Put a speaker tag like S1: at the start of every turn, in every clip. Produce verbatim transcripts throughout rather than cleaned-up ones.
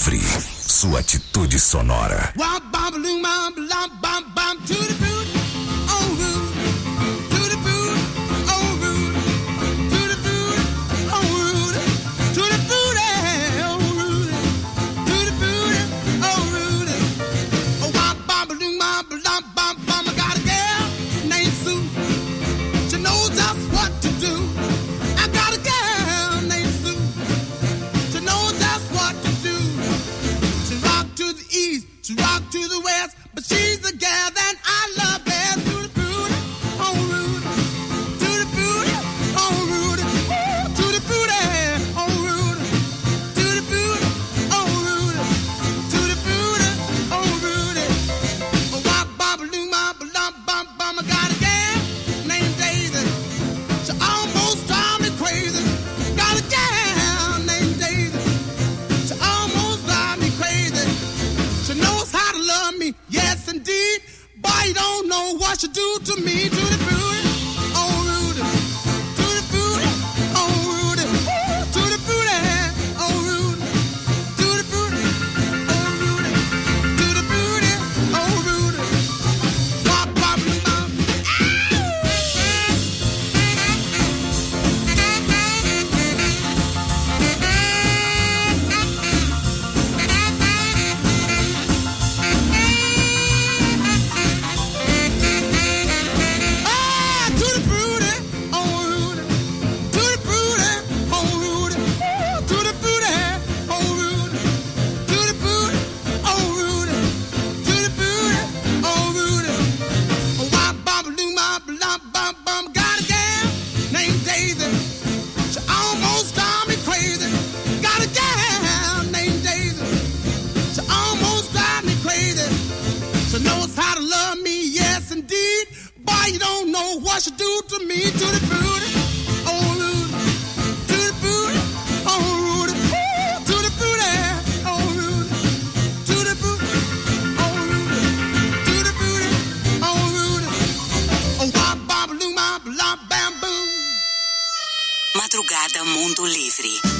S1: Livre, sua atitude sonora.
S2: Madrugada Mundo Livre.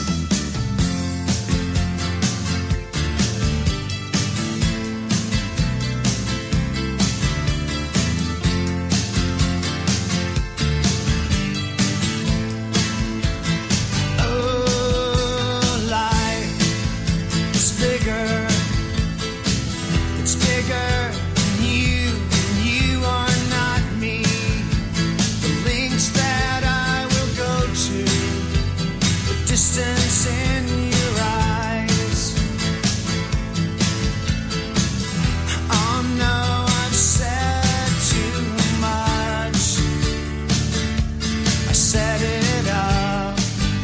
S3: Distance in your eyes. Oh no, I've said too much. I set it up.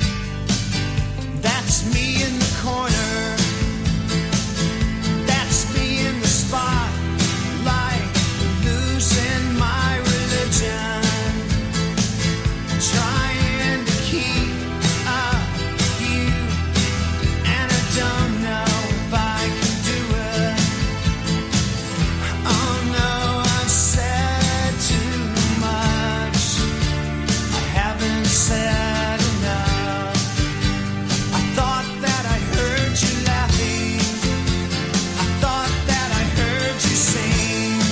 S3: That's me in the corner. That's me in the spotlight, losing my religion, trying to keep up. Don't know if I can do it. Oh no, I've said too much. I haven't said enough. I thought that I heard you laughing. I thought that I heard you sing.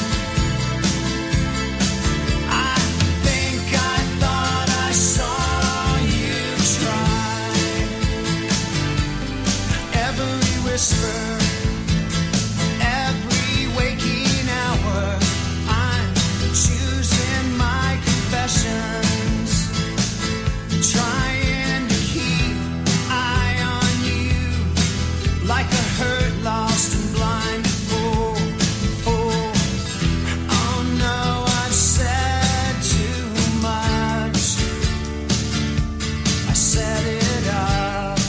S3: I think I thought I saw you try. Every whisper, every waking hour, I'm choosing my confessions, trying to keep eye on you, like a hurt, lost and blind fool. Oh, oh no, I've said too much. I set it up.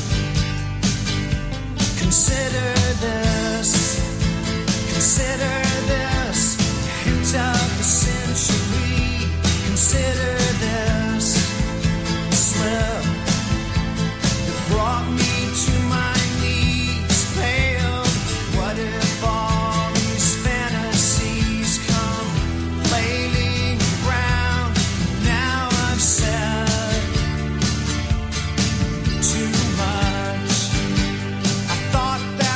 S3: Consider this, consider this, hint of the century. Consider this slip that brought me to my knees, pale. What if all these fantasies come flailing around? Now I've said too much. I thought that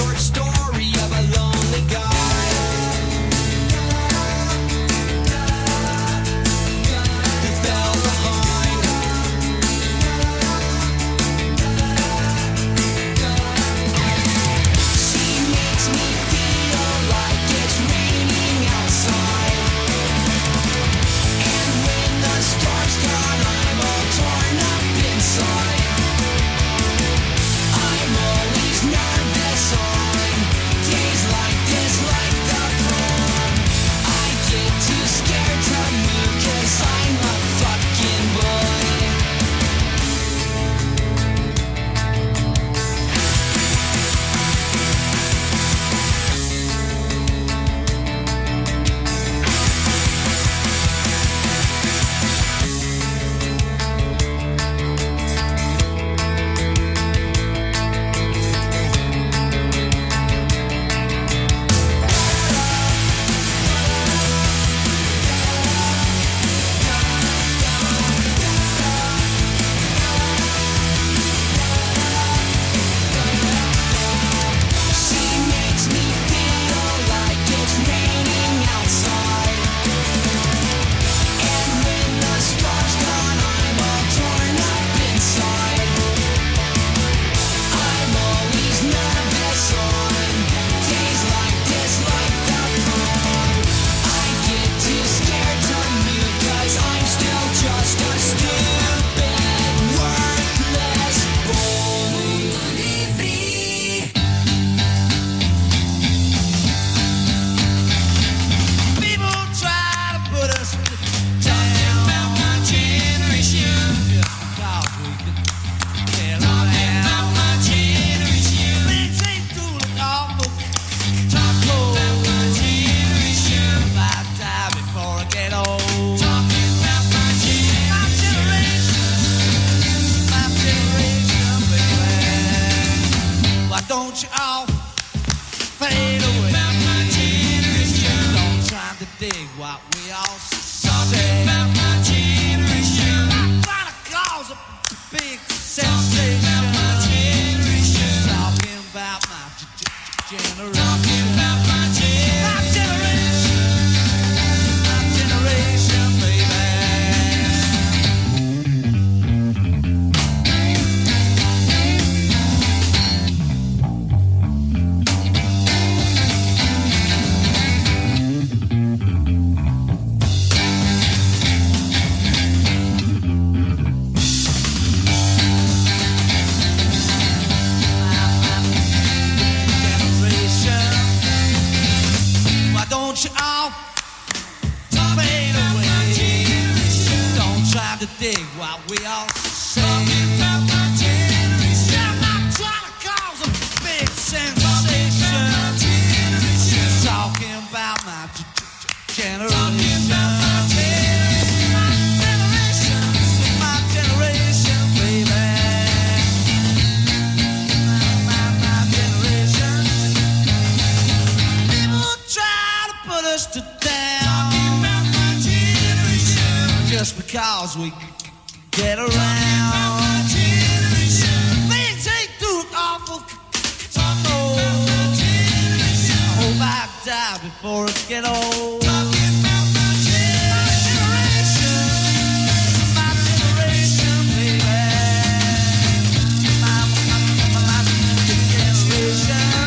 S3: short story of a lonely guy who fell behind. She makes me feel like it's raining outside, and when the storm's gone, I'm all torn up inside. I'm always nervous on days like this, like the prom. I get too scared to move 'cause I'm a fucking boy. She makes me feel like it's raining outside, and when the storm's gone, I'm all torn up inside. I'm always nervous on days like this, like the prom. I get too scared to move 'cause I'm still just a stupid, worthless boy. People try to put us down about my generation. Just because we can get around my generation. Things ain't too awful. Talking about my generation. If I die before I get old. Talking about my generation. My generation. My generation, baby. Why don't you all fade away? About my generation. Don't try to dig what we all say. About my generation. I'm trying to cause a big sensation. About my generation. Talking about my g- g- generation. Talking about my generation. My generation. My generation, baby. Why don't you all fade away? Don't try to dig what we all say. I'm not trying to cause a big sensation. Just talking about my g- g- generation. My generation, my generation, baby. My, my generation. People try to put us to down just because we c- c- get around. Things ain't too awful. Oh, I hope I die before I get old. My generation, my generation, baby. My, my, my, my generation.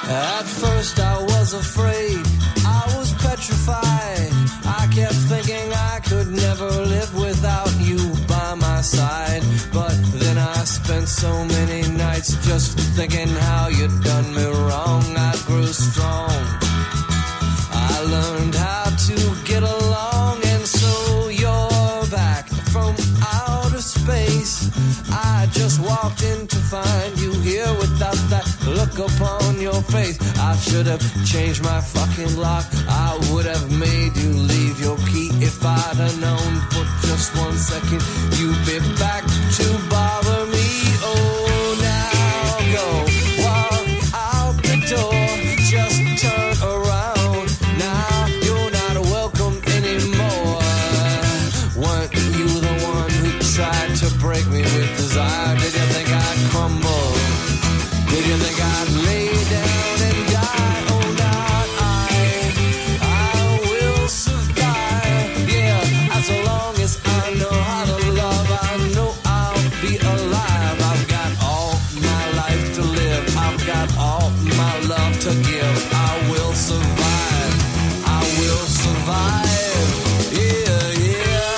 S3: At first I was afraid, I was petrified. I kept thinking I could never live without you by my side. But then I spent so many nights just thinking how you'd done me wrong. I grew strong, I learned how to get along. And so you're back from outer space. I just walked in to find you here without that look upon your face. I should have changed my fucking lock. I would have made you leave your key. If I'd have known for just one second you'd be back to bother me. Oh, now go walk out the door, just turn around. Now you're not welcome anymore. Weren't you the one who tried to break me with desire? Did you think I'd crumble? Did you think I'd lay down and die? Oh, not I. I will survive. Yeah, as long as I know how to love, I know I'll be alive. I've got all my life to live. I've got all my love to give. I will survive. I will survive. Yeah, yeah.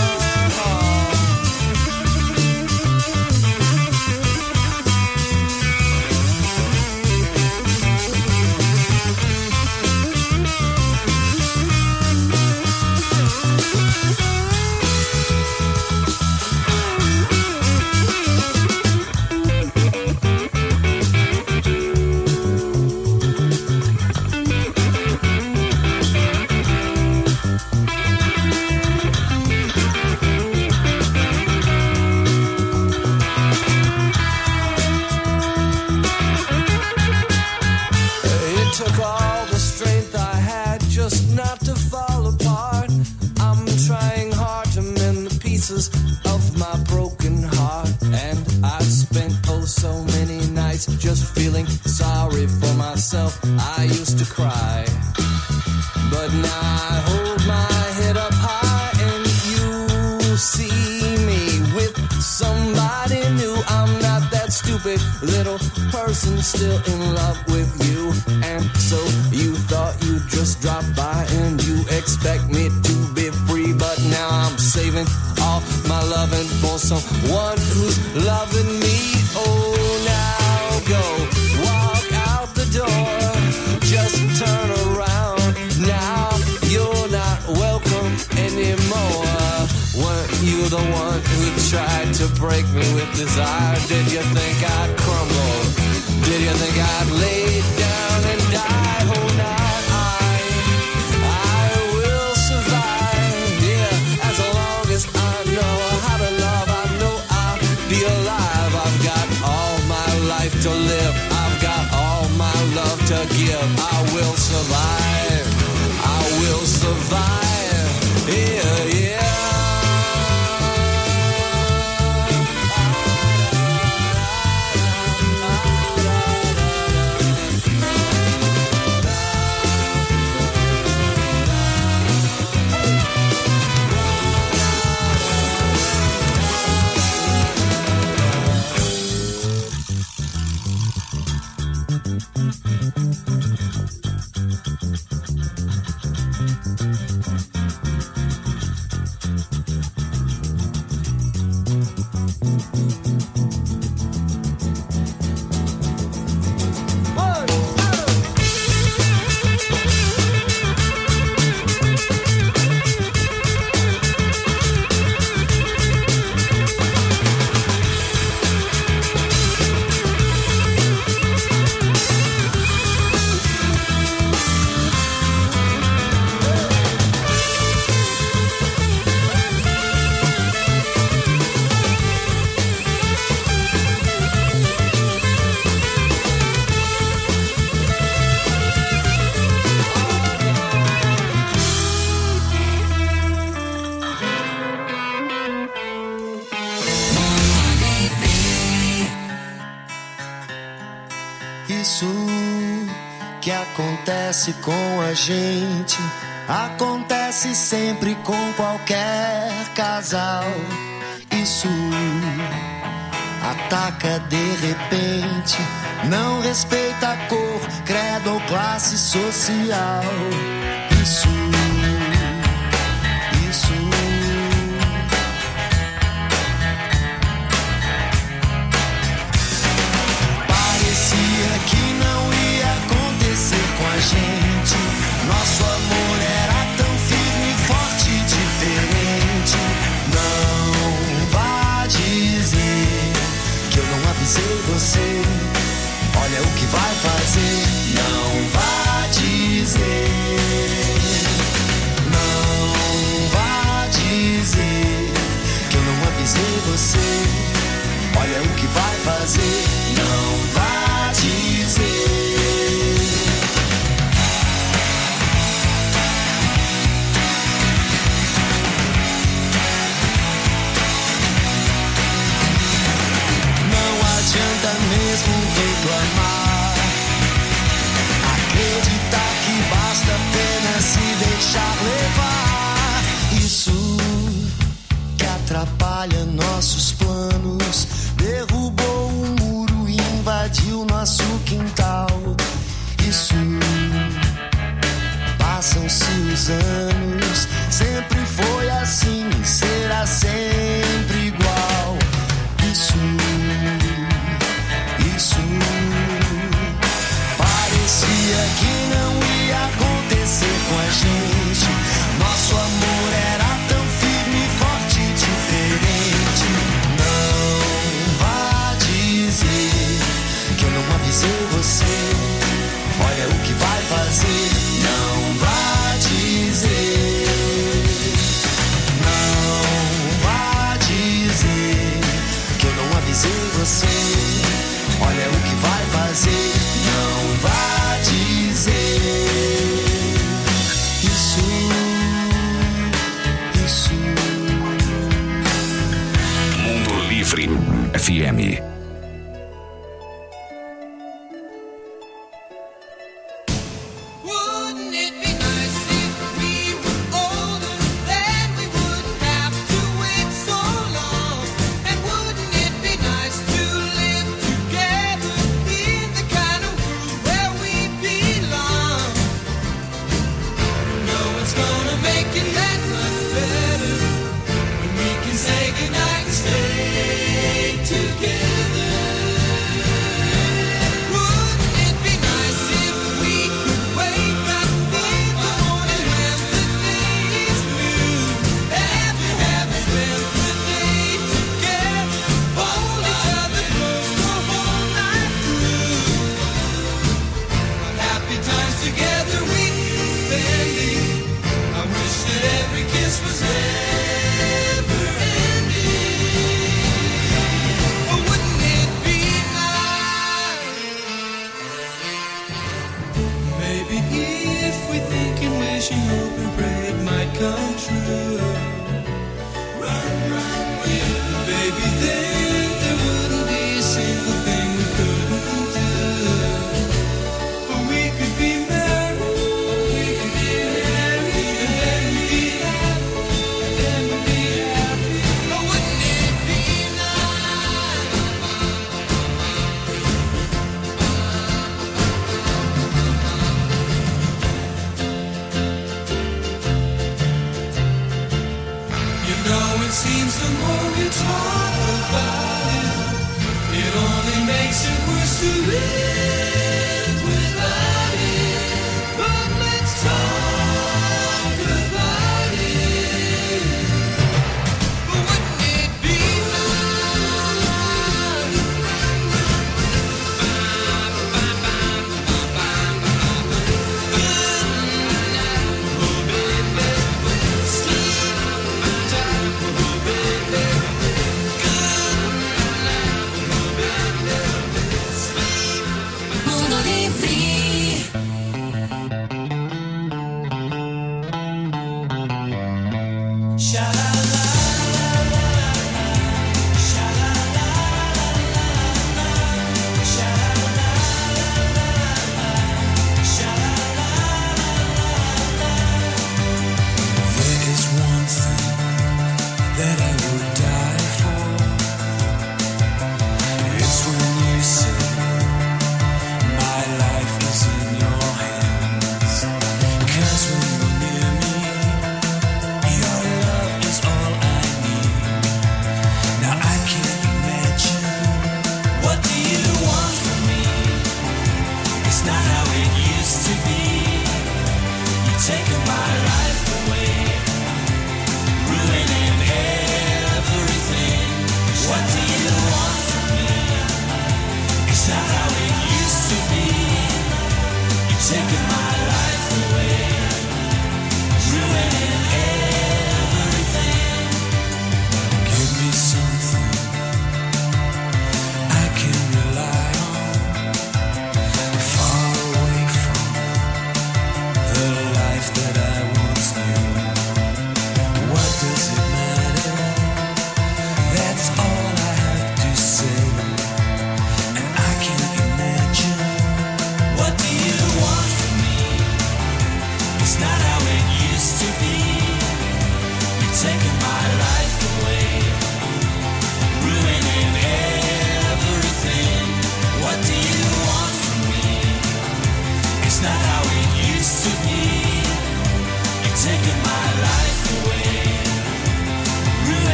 S3: Took all the strength I had just not to fall apart. I'm trying hard to mend the pieces of my broken heart. And I spent oh so many nights just feeling sorry for myself. I used to cry, but now I hold my head up high and you see me with somebody new. I'm not that stupid little person still in love with you. And so you thought you'd just drop by and you expect me to be free. But now I'm saving all my loving for someone who's loving me. Oh, now go walk out the door, just turn around. Now you're not welcome anymore. Weren't you the one who tried to break me with desire? Did you think I'd crumble? Did you think I'd lay down and die? Oh, not I. I will survive. Yeah, as long as I know how to love, I know I'll be alive. I've got all my life to live. I've got all my love to give. I will survive. I will survive. Yeah, yeah.
S4: Isso que acontece com a gente acontece sempre com qualquer casal. Isso ataca de repente, não respeita a cor, credo ou classe social. Isso, isso. Parecia que não ia acontecer com a gente. Nosso amor era tão firme, forte e diferente. Não vá dizer que eu não avisei você. Olha o que vai fazer. Não vá dizer. Não vá dizer que eu não avisei você. Olha o que vai fazer. Não vá dizer. Adianta mesmo reclamar, acreditar que basta apenas se deixar levar. Isso que atrapalha nossos planos, derrubou um muro e invadiu nosso quintal. Isso, passam-se os anos, sempre foi assim e será sempre igual. Isso, isso parecia que não ia acontecer com a gente. Nosso amor era tão firme, forte e diferente. Não vá dizer que eu não avisei você. Olha o que vai fazer. Não vá dizer. Não vá dizer que eu não avisei você. Olha o que vai fazer. Não vá dizer. Isso, isso.
S1: Mundo Livre F M.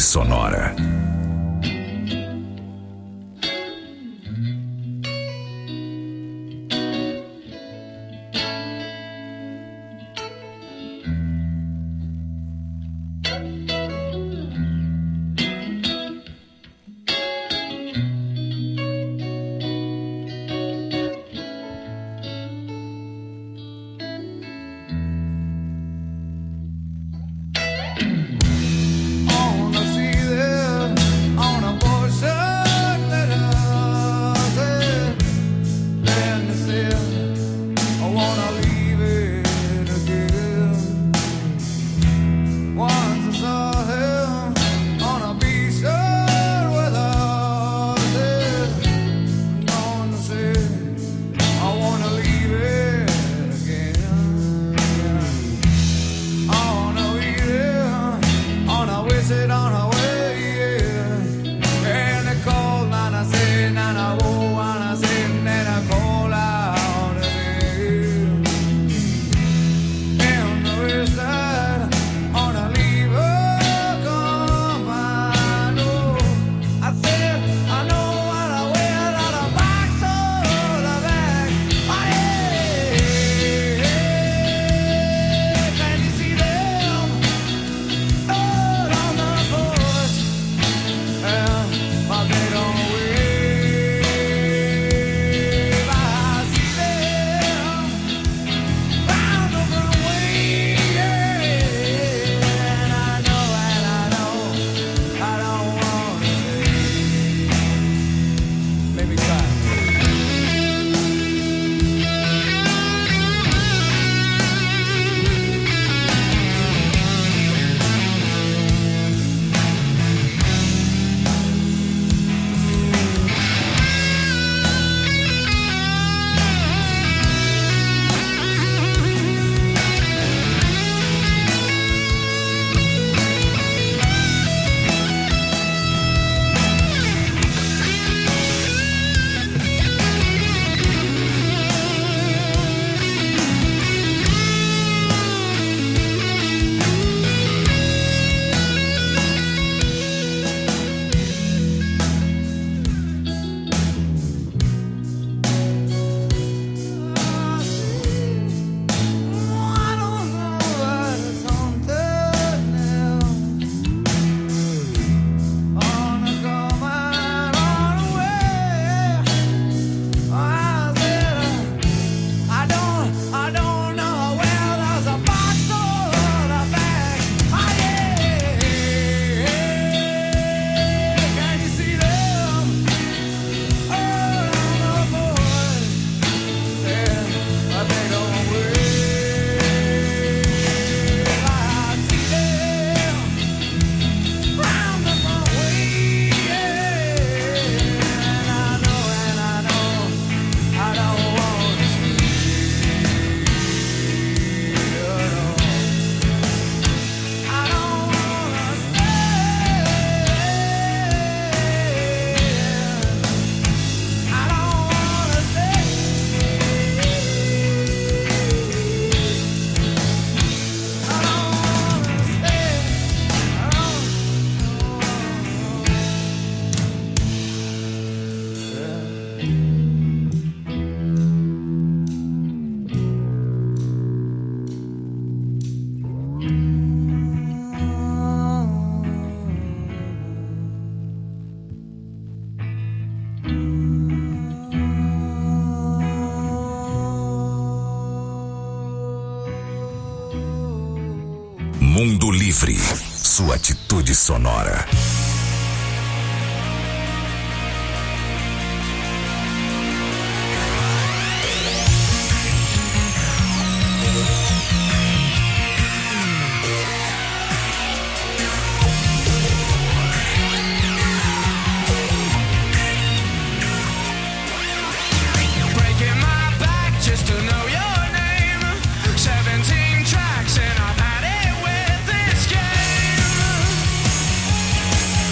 S1: sonora. Mundo Livre, sua atitude sonora.
S3: Tracks and I've had it with this game.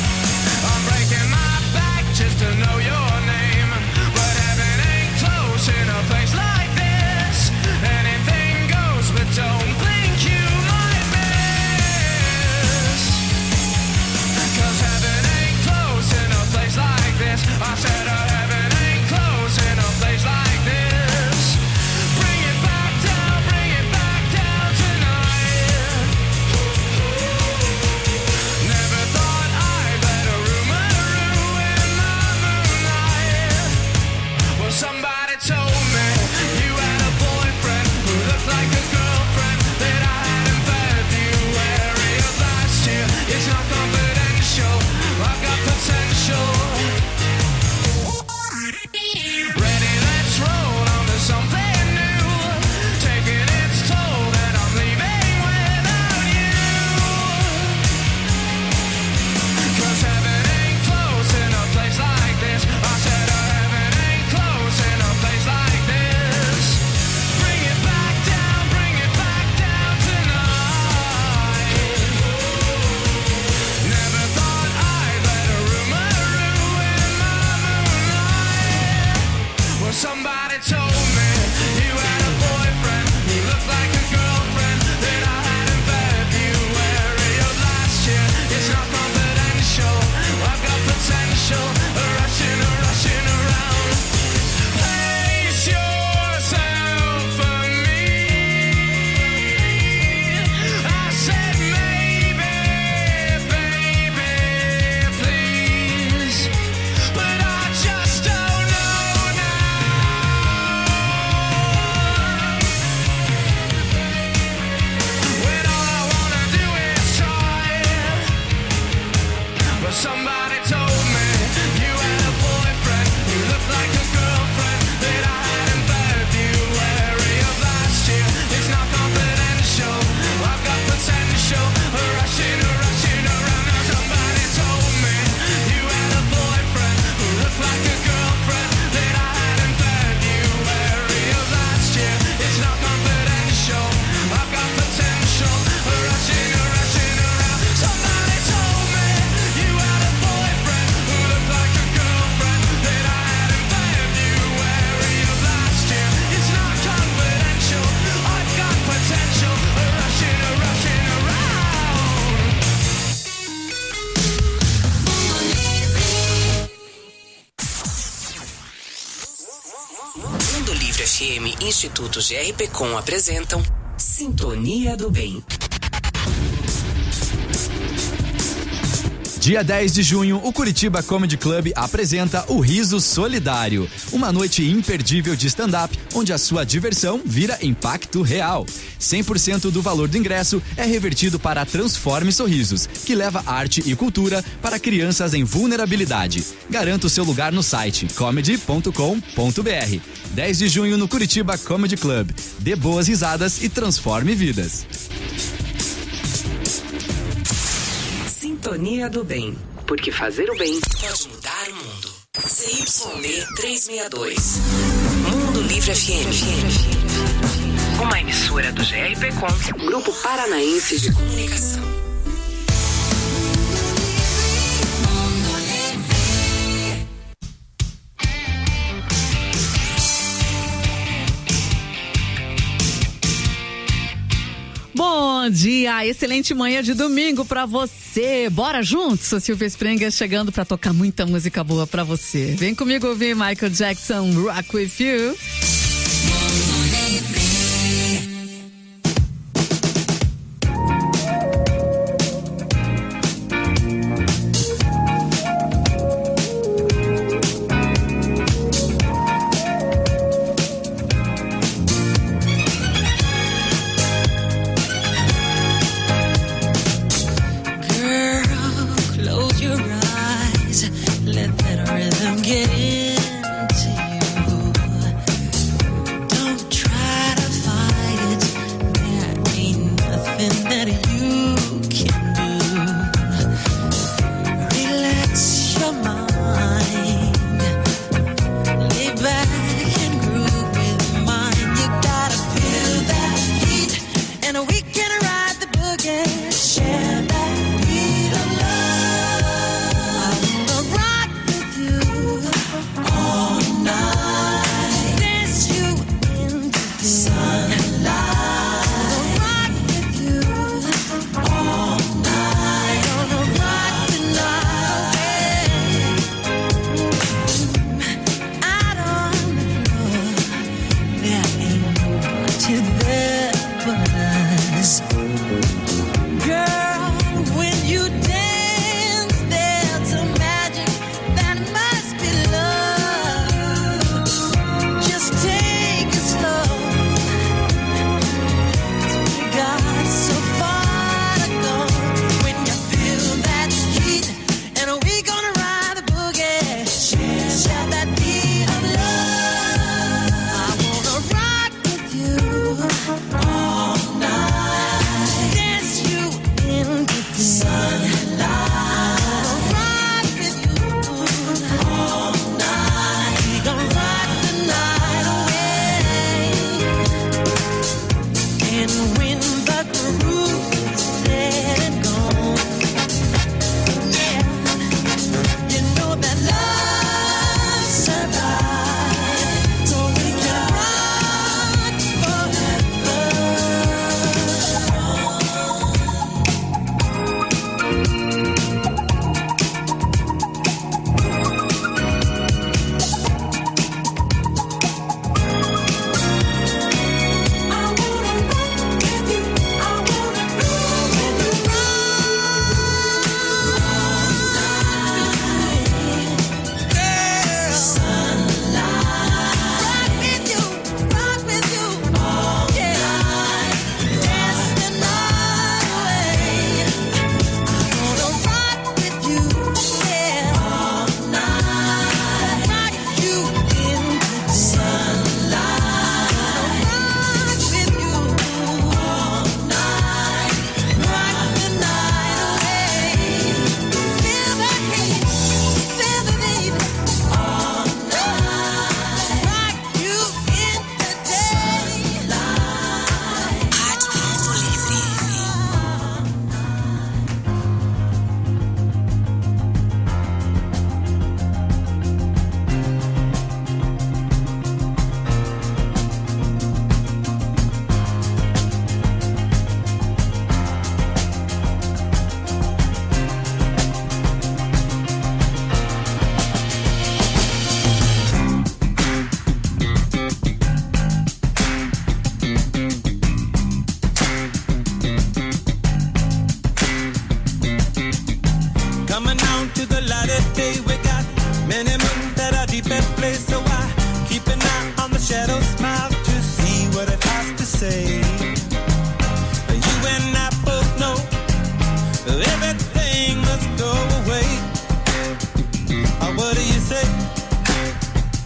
S2: Livre F M e Instituto G R P Com apresentam Sintonia do Bem.
S5: Dia dez de junho, o Curitiba Comedy Club apresenta o Riso Solidário, uma noite imperdível de stand-up, onde a sua diversão vira impacto real. cem por cento do valor do ingresso é revertido para a Transforme Sorrisos, que leva arte e cultura para crianças em vulnerabilidade. Garanta o seu lugar no site comedy ponto com ponto b r. dez de junho no Curitiba Comedy Club. Dê boas risadas e transforme vidas.
S2: Sintonia do Bem, porque fazer o bem pode mudar o mundo. C Y D trezentos e sessenta e dois, Mundo Livre F M, uma emissora do G R P Com, Grupo Paranaense de Comunicação.
S6: Bom dia, excelente manhã de domingo pra você. Bora juntos, sou Silvia Sprenga chegando pra tocar muita música boa pra você. Vem comigo ouvir Michael Jackson, Rock With You.
S4: Let that rhythm get into you.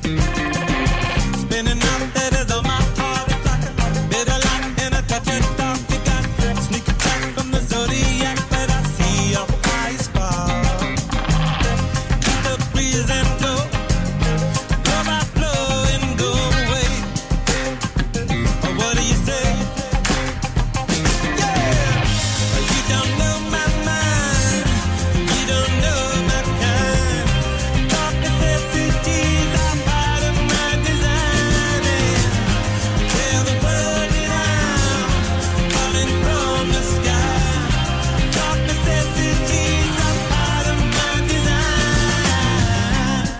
S3: Spinning out letters on my heart. It's like a bit of light and a touch of dark. You got sneak attack from the zodiac, but I see your fire spark. Keep the breeze and go, blow by blow and go away. Or what do you say? Yeah, you don't know my mind, you don't know my kind. Dark necessities are part of my design. And tell the world that I'm falling from the sky. Dark necessities are part of my design.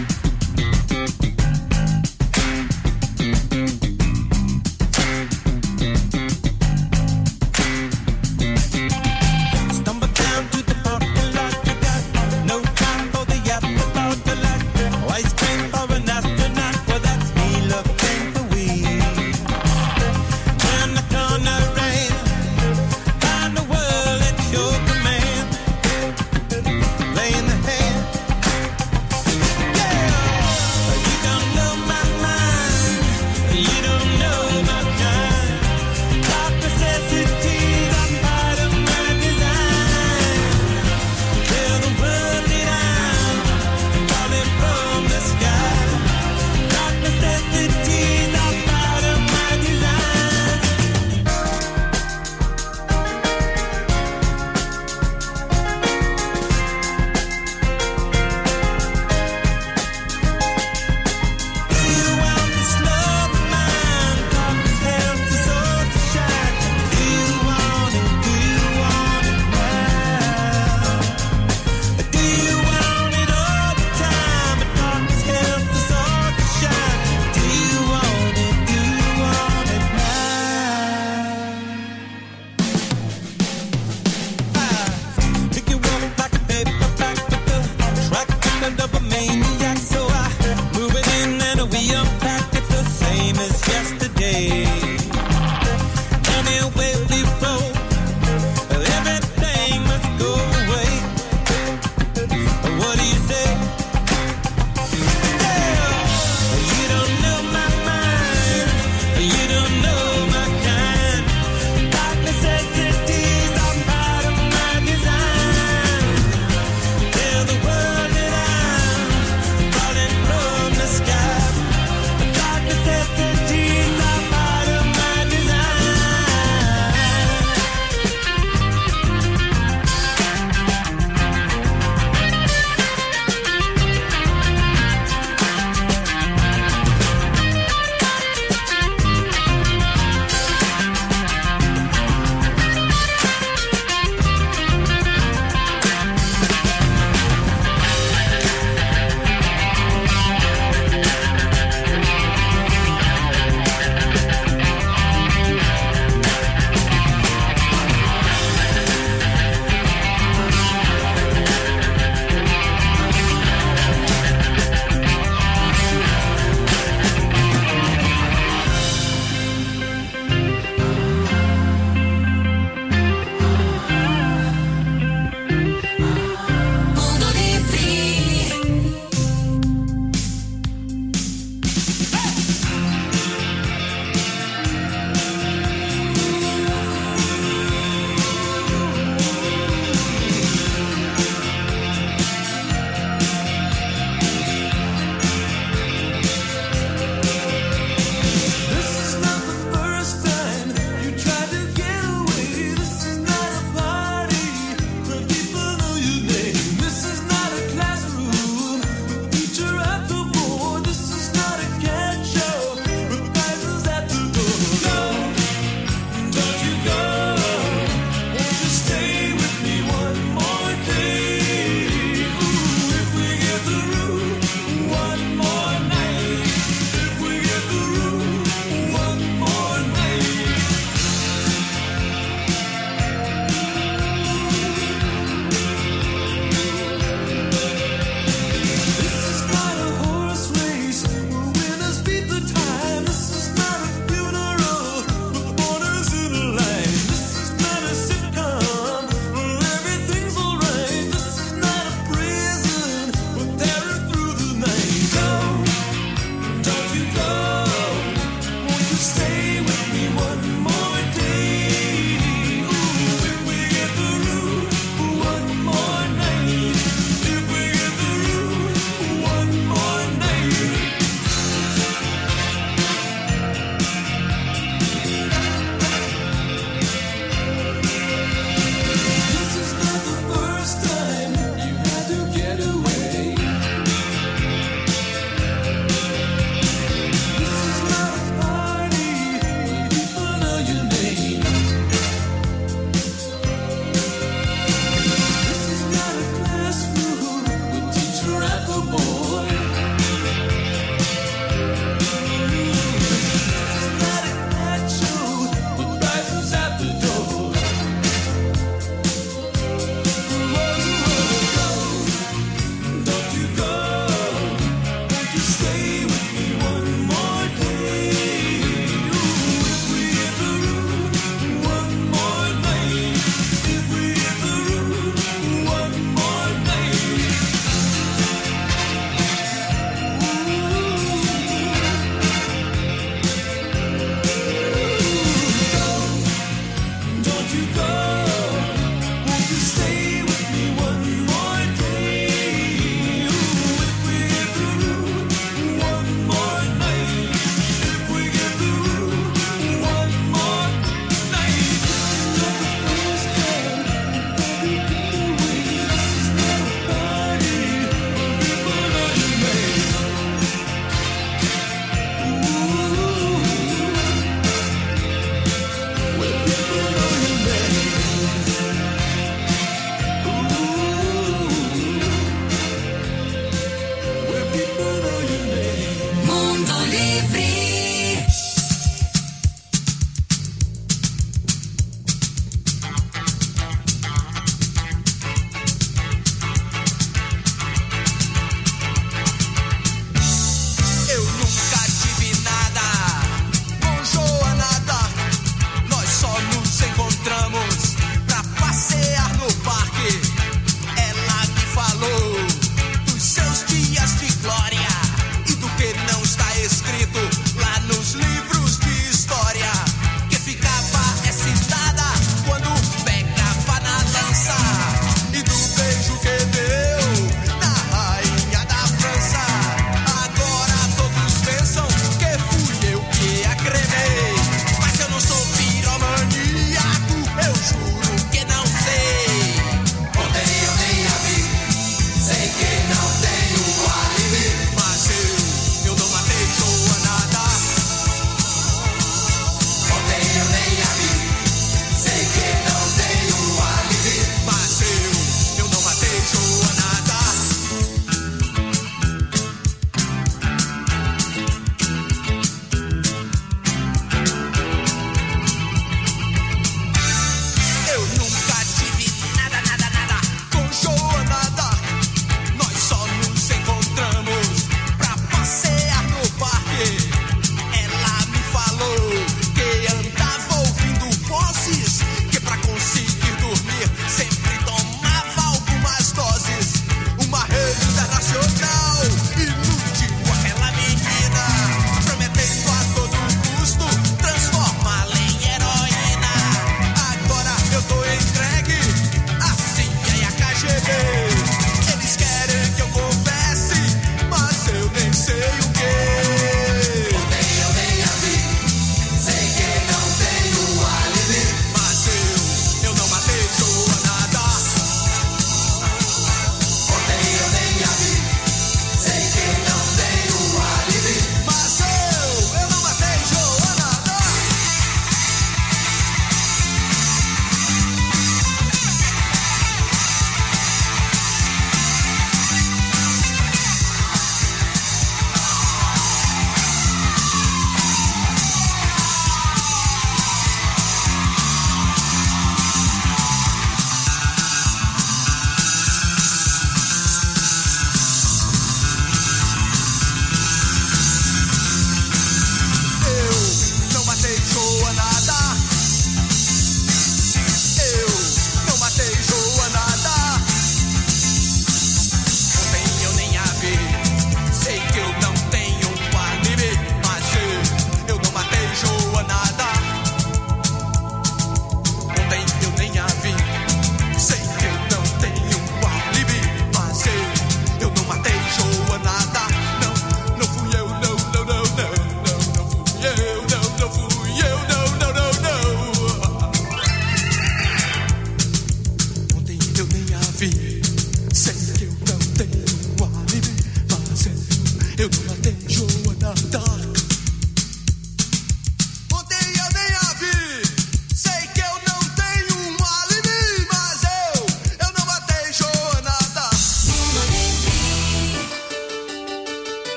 S3: Stumble down to the parking lot. You got no time for the afterthought. The light, ice cream for an astronaut. Well, that's me looking for weed. Turn the corner and find the world at your command. Playing the hand. Yeah, you don't know my mind, you don't know my kind. Dark necessities are part of my design. Tell the world that I'm falling from the sky. Dark necessities are part of my design. Do you want this love of mine? Darkness helps the soul to shine. Do you want it? Do you want it now? Do you want it all the time? But darkness helps the soul to shine. Do you want it? Do you want it now? Pick you up like a paperback with the track record of a maniac. So I move it in and we unpack. It's the same as yesterday. Anywhere we roll, everything must go away. What do you say? Yeah, you don't know my mind, you don't know my kind. Dark necessities are part of my design. Tell the world that I'm falling from the sky. Dark necessities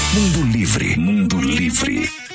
S1: Mundo Livre. Mundo Livre.